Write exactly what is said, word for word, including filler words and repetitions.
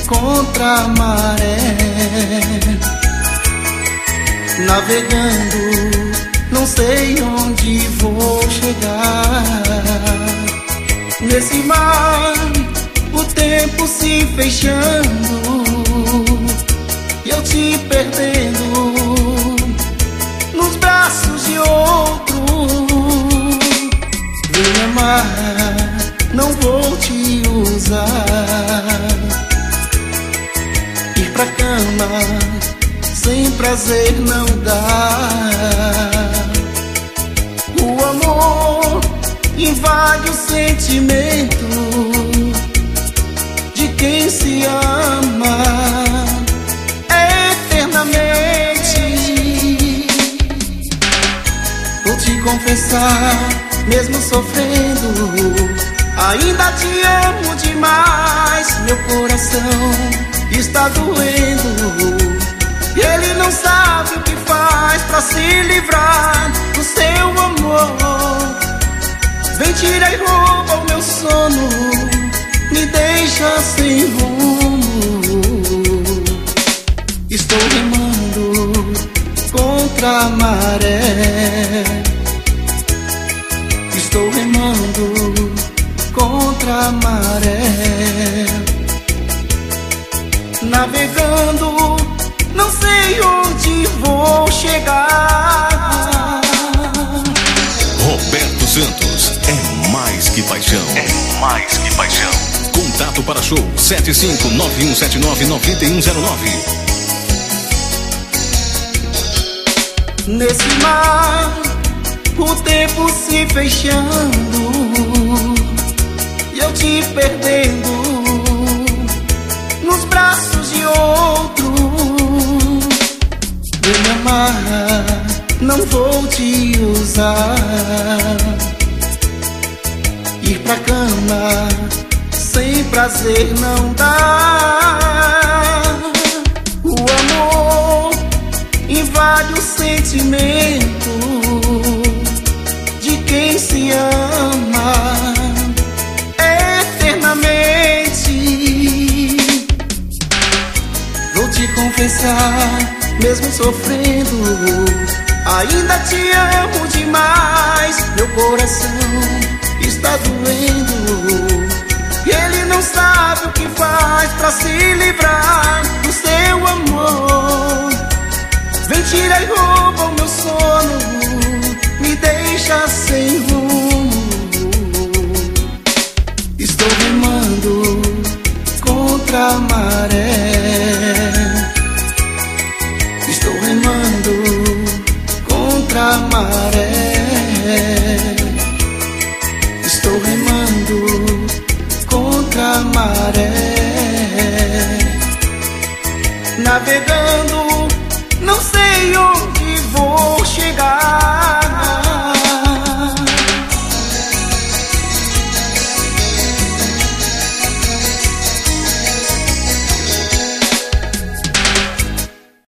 contra a maré, navegando, não sei onde vou chegar. Nesse mar, o tempo se fechando, e eu te perdendo nos braços de outro. Vem amar, não vou te usar. Ir pra cama sem prazer não dá. O amor invade o sentimento de quem se ama eternamente. Vou te confessar, mesmo sofrendo, ainda te amo demais. Meu coração está doendo, e ele não sabe o que faz pra se livrar do seu amor. Vem, tira e rouba o meu sono, me deixa sem rumo. Estou remando contra a maré, estou remando contra a maré, navegando, não sei onde vou chegar. Roberto Santos, é mais que paixão. É mais que paixão. Contato para show sete cinco nove um sete nove nove um zero nove. Nesse mar, o tempo se fechando, e eu te perdendo nos braços de outro. Vem me amar, não vou te usar. Ir pra cama sem prazer não dá. O amor invade o sentimento de quem se ama eternamente. Vou te confessar, mesmo sofrendo, ainda te amo demais. Meu coração está doendo, e ele não sabe o que faz pra se livrar do seu amor. Vem, tira e rouba o meu sono, me deixa sem rumo. Estou remando